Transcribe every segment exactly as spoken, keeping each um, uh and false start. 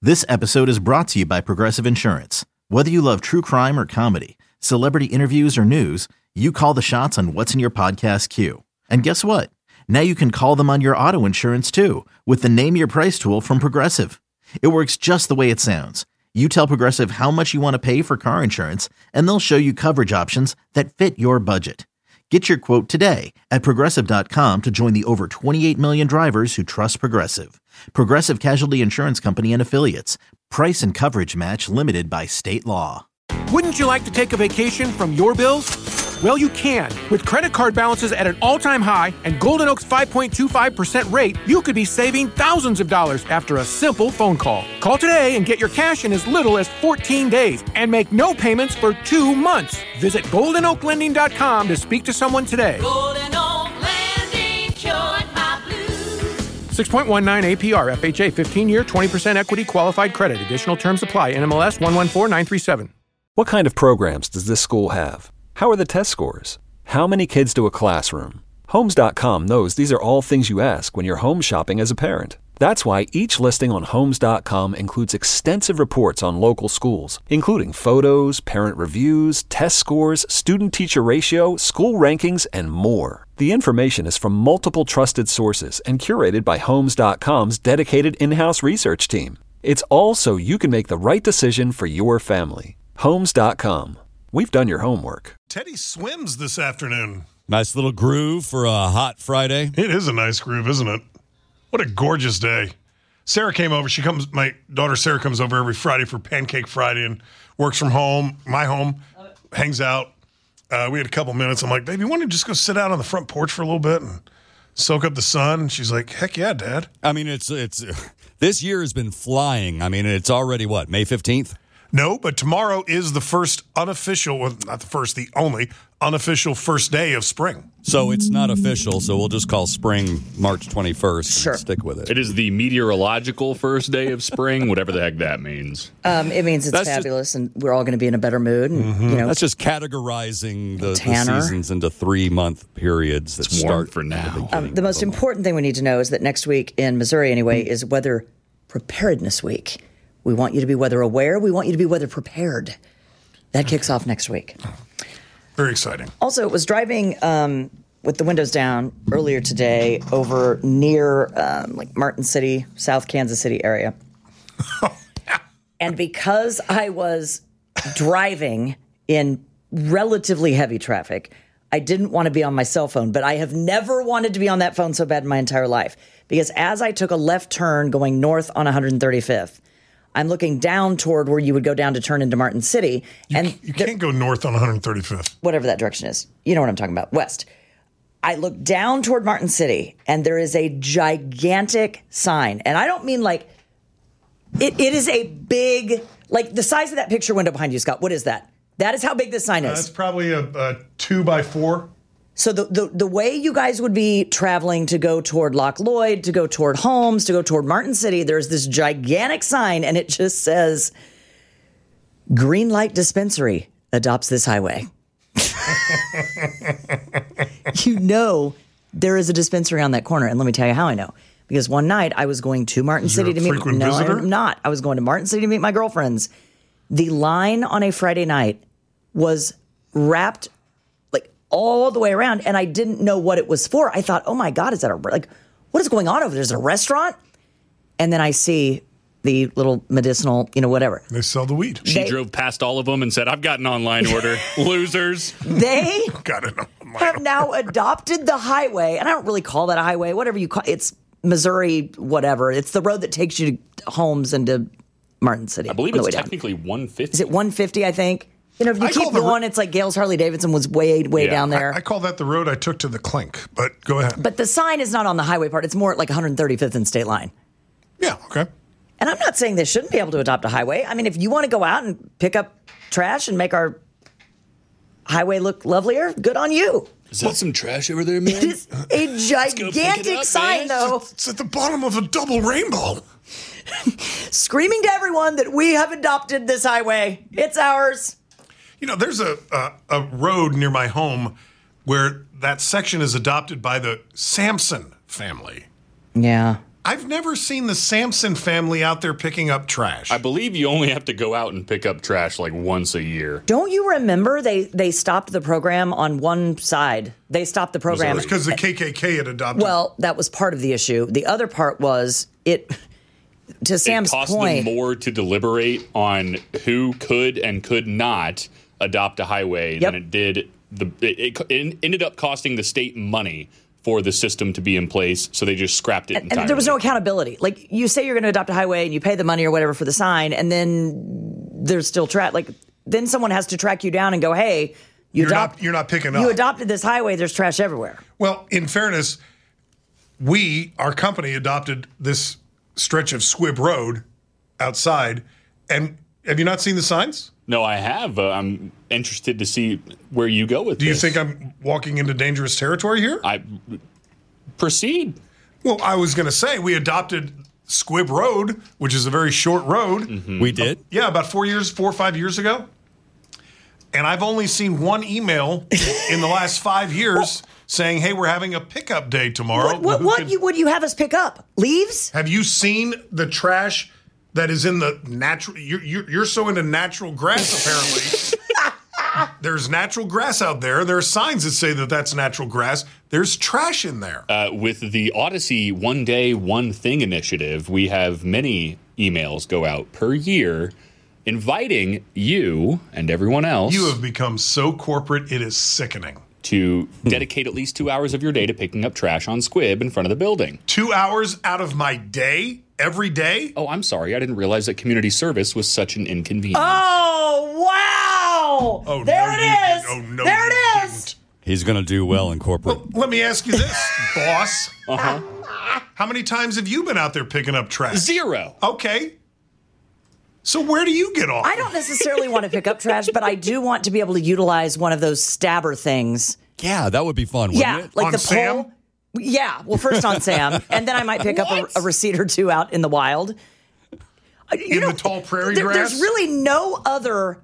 This episode is brought to you by Progressive Insurance. Whether you love true crime or comedy, celebrity interviews or news, you call the shots on what's in your podcast queue. And guess what? Now you can call them on your auto insurance too with the Name Your Price tool from Progressive. It works just the way it sounds. You tell Progressive how much you want to pay for car insurance, and they'll show you coverage options that fit your budget. Get your quote today at Progressive dot com to join the over twenty-eight million drivers who trust Progressive. Progressive Casualty Insurance Company and Affiliates. Price and coverage match limited by state law. Wouldn't you like to take a vacation from your bills? Well, you can. With credit card balances at an all-time high and Golden Oak's five point two five percent rate, you could be saving thousands of dollars after a simple phone call. Call today and get your cash in as little as fourteen days and make no payments for two months. Visit golden oak lending dot com to speak to someone today. Golden Oak Lending cured my blues. six point one nine A P R, F H A, fifteen-year, twenty percent equity qualified credit. Additional terms apply. N M L S one one four nine three seven. What kind of programs does this school have? How are the test scores? How many kids do a classroom? Homes dot com knows these are all things you ask when you're home shopping as a parent. That's why each listing on Homes dot com includes extensive reports on local schools, including photos, parent reviews, test scores, student-teacher ratio, school rankings, and more. The information is from multiple trusted sources and curated by Homes dot com's dedicated in-house research team. It's all so you can make the right decision for your family. Homes dot com. We've done your homework. Teddy swims this afternoon. Nice little groove for a hot Friday. It is a nice groove, isn't it? What a gorgeous day. Sarah came over. She comes. My daughter Sarah comes over every Friday for Pancake Friday and works from home, my home, hangs out. Uh, we had a couple minutes. I'm like, baby, you want to just go sit out on the front porch for a little bit and soak up the sun? And she's like, heck yeah, Dad. I mean, it's it's this year has been flying. I mean, it's already, what, May fifteenth? No, but tomorrow is the first unofficial, well, not the first, the only unofficial first day of spring. So it's not official, so we'll just call spring March twenty-first Sure. and stick with it. It is the meteorological first day of spring, whatever the heck that means. Um, it means it's That's fabulous, and we're all going to be in a better mood. And Mm-hmm. you know, That's just categorizing the, the Tanner. seasons into three-month periods that It's warm start for now. um, the most important thing we need to know is that next week in Missouri, anyway, is Weather Preparedness Week. We want you to be weather aware. We want you to be weather prepared. That kicks off next week. Very exciting. Also, it was driving um, with the windows down earlier today over near um, like Martin City, South Kansas City area. And because I was driving in relatively heavy traffic, I didn't want to be on my cell phone, but I have never wanted to be on that phone so bad in my entire life. Because as I took a left turn going north on one hundred thirty-fifth, I'm looking down toward where you would go down to turn into Martin City. You, and you there- can't go north on one hundred thirty-fifth. whatever that direction is. You know what I'm talking about, west. I look down toward Martin City, and there is a gigantic sign. And I don't mean like, it, it is a big, like the size of that picture window behind you, Scott. What is that? That is how big this sign Uh, is. it's probably a, a two by four. So the, the the way you guys would be traveling to go toward Loch Lloyd, to go toward Holmes, to go toward Martin City, there's this gigantic sign, and it just says, Green Light Dispensary adopts this highway. You know there is a dispensary on that corner, and let me tell you how I know. Because one night I was going to Martin You're City a to meet frequent no, visitor? I'm not. I was going to Martin City to meet my girlfriends. The line on a Friday night was wrapped like all the way around, and I didn't know what it was for. I thought, oh my God, is that a like what is going on over there? Is it a restaurant? And then I see the little medicinal, you know, whatever. They sell the weed. She They- drove past all of them and said, I've got an online order. Losers. They Got it. have now adopted the highway, and I don't really call that a highway, whatever you call it's Missouri, whatever. It's the road that takes you to Holmes and to Martin City. I believe on the it's way down. technically one fifty. Is it one fifty, I think? You know, if you I call keep the going, ro- it's like Gale's Harley Davidson was way, way Yeah. down there. I, I call that the road I took to the clink, but go ahead. but the sign is not on the highway part. It's more at like one hundred thirty-fifth and State Line. Yeah, okay. And I'm not saying they shouldn't be able to adopt a highway. I mean, if you want to go out and pick up trash and make our highway look lovelier, good on you. Is that some trash over there, man? It is a go pick it gigantic up, sign, man. though, It's at the bottom of a double rainbow. screaming to everyone that we have adopted this highway. It's ours. You know, there's a, a a road near my home where that section is adopted by the Sampson family. Yeah. I've never seen the Sampson family out there picking up trash. I believe you only have to go out and pick up trash like once a year. Don't you remember they, they stopped the program on one side? They stopped the program. Missouri. Because the K K K had adopted. Well, that was part of the issue. The other part was it, to Sam's it cost point. them more to deliberate on who could and could not adopt a highway Yep. than it did. The it, it ended up costing the state money for the system to be in place, so they just scrapped it entirely. And there was no accountability. Like, you say you're going to adopt a highway and you pay the money or whatever for the sign, and then there's still track. Like, then someone has to track you down and go, hey, you You're adopt, not- you're not picking You up. adopted this highway. There's trash everywhere. Well, in fairness, we, our company, adopted this stretch of Squibb Road outside. And have you not seen the signs? No, I have. Uh, I'm interested to see where you go with Do you this. think I'm walking into dangerous territory here? I proceed. Well, I was going to say we adopted Squibb Road, which is a very short road. Mm-hmm. We did? Yeah, about four years, four or five years ago. And I've only seen one email in the last five years saying, hey, we're having a pickup day tomorrow. What, what, Who what could- you, would you have us pick up? Leaves? Have you seen the trash that is in the natural? You're, you're, you're so into natural grass, apparently. There's natural grass out there. There are signs that say that that's natural grass. There's trash in there. Uh, with the Odyssey One Day, One Thing initiative, we have many emails go out per year inviting you and everyone else You have become so corporate, it is sickening. to dedicate at least two hours of your day to picking up trash on Squibb in front of the building. Two hours out of my day, every day? Oh, I'm sorry. I didn't realize that community service was such an inconvenience. Oh, wow. Oh, there no, it you is. didn't. Oh, no, there you it is. didn't. He's going to do well in corporate. Well, let me ask you this, boss. Uh-huh. How many times have you been out there picking up trash? Zero. Okay. So where do you get off? I don't necessarily want to pick up trash, but I do want to be able to utilize one of those stabber things. Yeah, that would be fun, wouldn't Yeah, it? like On the Sam? pole. Yeah, well, first on Sam, and then I might pick up a, a receipt or two out in the wild. Uh, you In the tall prairie there- grass? There's really no other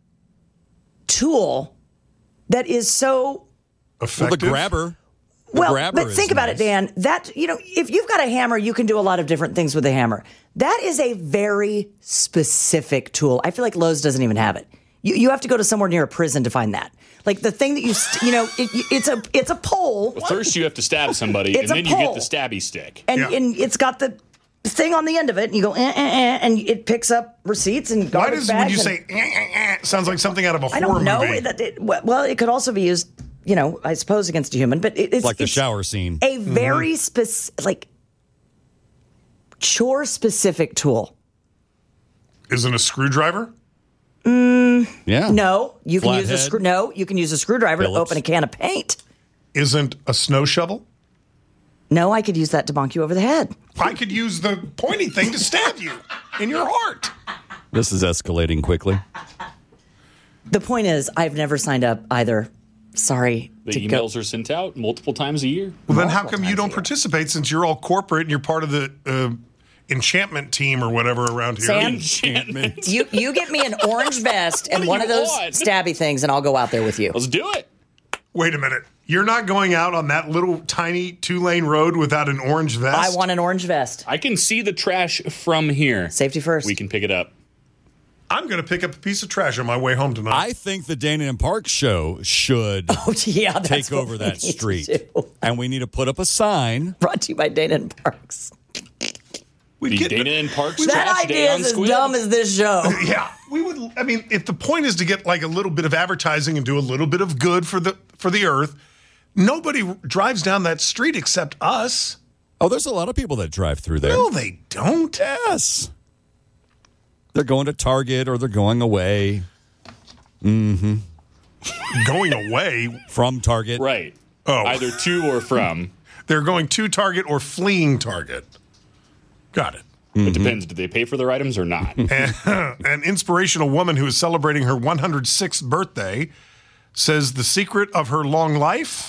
tool that is so Well, the Effective? grabber. The well. grabber But is think about it, nice. Dan. That you know, if you've got a hammer, you can do a lot of different things with a hammer. That is a very specific tool. I feel like Lowe's doesn't even have it. You you have to go to somewhere near a prison to find that. Like the thing that you st- you know, it, it's a it's a pole. Well, first you have to stab somebody, It's and a then you get pole. the stabby stick. and, Yeah. and it's got the thing on the end of it, and you go, eh, eh, eh, and it picks up receipts and Why garbage does when bags you and- say eh, eh, eh, sounds like something out of a I horror don't know. movie? That it, well, it could also be used, you know, I suppose against a human, but it, it's Like the it's shower scene. A very specific, like chore specific tool. Isn't a screwdriver? Yeah. No, you can use a Flathead? screw. No, you can use a screwdriver Phillips? to open a can of paint. Isn't a snow shovel? No, I could use that to bonk you over the head. I could use the pointy thing to stab you in your heart. This is escalating quickly. The point is, I've never signed up either. Sorry. The to go- emails are sent out multiple times a year. Well, then how Multiple come you times don't a year. participate since you're all corporate and you're part of the uh, enchantment team or whatever around here? Sam? Enchantment. You you get me an orange vest and do one you of those want? stabby things, and I'll go out there with you. Let's do it. Wait a minute. You're not going out on that little tiny two lane road without an orange vest? I want an orange vest. I can see the trash from here. Safety first. We can pick it up. I'm going to pick up a piece of trash on my way home tonight. I think the Dana and Park show should Oh, yeah, that's take what over we that need to street. do. And we need to put up a sign. Brought to you by Dana and Parks. We'd The get- Dana and Parks That Trash Day idea on is as Squid. dumb as this show. Yeah, we would. I mean, if the point is to get like a little bit of advertising and do a little bit of good for the for the earth, nobody drives down that street except us. Oh, there's a lot of people that drive through there. No, they don't. Yes. They're going to Target or they're going away Going away. from Target. Right. Oh. Either to or from. They're going to Target or fleeing Target. Got it. It depends. Do they pay for their items or not? And, an inspirational woman who is celebrating her one hundred sixth birthday says the secret of her long life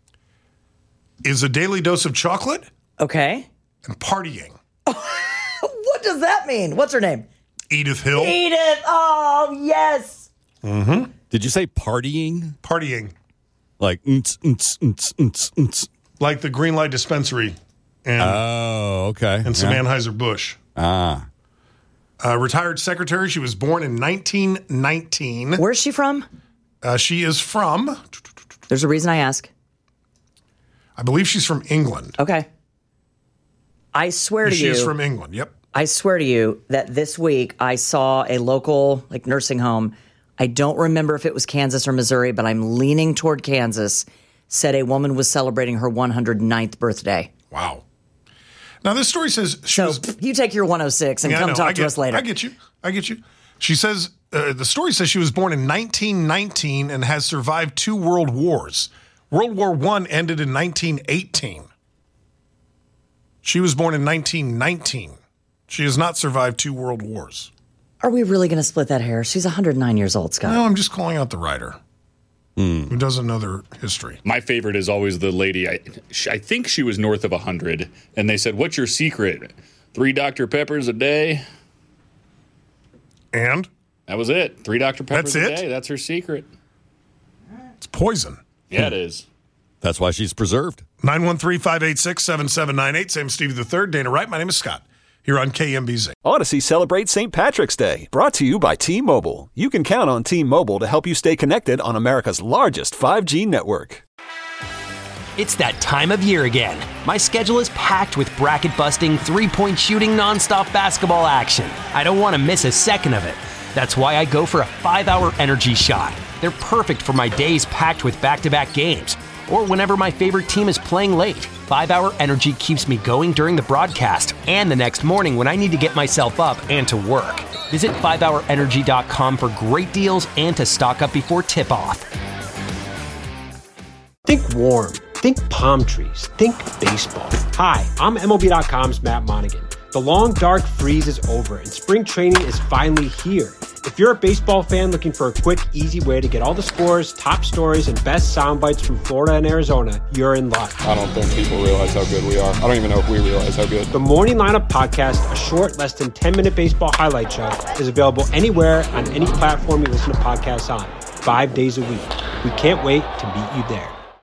is a daily dose of chocolate Okay. and partying. What does that mean? What's her name? Edith Hill, Edith. Oh, yes. Did you say partying? partying Like, mm-ts, mm-ts, mm-ts, mm-ts, mm-ts. like the green light dispensary and, Oh, okay. and some Yeah. Anheuser-Busch. Ah. Uh, retired secretary. She was born in nineteen nineteen. Where's she from? Uh, she is from, There's a reason I ask. I believe she's from England. Okay. I swear to She you. is from England. Yep. I swear to you that this week I saw a local like nursing home. I don't remember if it was Kansas or Missouri, but I'm leaning toward Kansas. Said a woman was celebrating her one hundred ninth birthday. Wow. Now this story says she So was. you take your one oh six and Yeah, I come know. talk I to get, us later. I get you. I get you. She says uh, the story says she was born in nineteen nineteen and has survived two world wars. World War One ended in nineteen eighteen. She was born in nineteen nineteen. She has not survived two world wars. Are we really going to split that hair? She's one hundred nine years old, Scott. No, I'm just calling out the writer who doesn't know their history. My favorite is always the lady. I, sh- I think she was north of one hundred, and they said, "What's your secret? Three Doctor Peppers a day." And That was it. Three Doctor Peppers That's a it? day. That's her secret. it's poison. Yeah, it is. That's why she's preserved. nine one three, five eight six, seven seven nine eight. Sam Stevie the third, Dana Wright. My name is Scott. Here on K M B Z. Odyssey celebrates Saint Patrick's Day, brought to you by T-Mobile. You can count on T-Mobile to help you stay connected on America's largest five G network. It's that time of year again. My schedule is packed with bracket-busting, three-point shooting, nonstop basketball action. I don't want to miss a second of it. That's why I go for a five-hour energy shot. They're perfect for my days packed with back-to-back games, or whenever my favorite team is playing late. five-hour energy keeps me going during the broadcast and the next morning when I need to get myself up and to work. Visit five hour energy dot com for great deals and to stock up before tip-off. Think warm. Think palm trees. Think baseball. Hi, I'm M L B dot com's Matt Monaghan. The long, dark freeze is over, and spring training is finally here. If you're a baseball fan looking for a quick, easy way to get all the scores, top stories, and best sound bites from Florida and Arizona, you're in luck. I don't think people realize how good we are. I don't even know if we realize how good. The Morning Lineup Podcast, a short, less than ten-minute baseball highlight show, is available anywhere on any platform you listen to podcasts on, five days a week. We can't wait to meet you there.